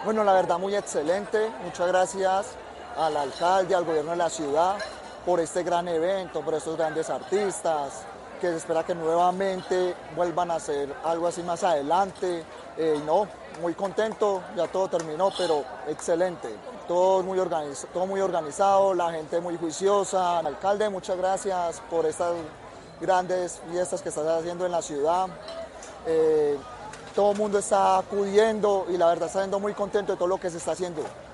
Bueno, la verdad muy excelente. Muchas gracias al alcalde, al gobierno de la ciudad por este gran evento, por estos grandes artistas, que se espera que nuevamente vuelvan a hacer algo así más adelante. No, muy contento, ya todo terminó, pero excelente. Todo muy organizado, la gente muy juiciosa. Alcalde, muchas gracias por estas grandes fiestas que estás haciendo en la ciudad. Eh, Todo el mundo está acudiendo y la verdad está siendo muy contento de todo lo que se está haciendo.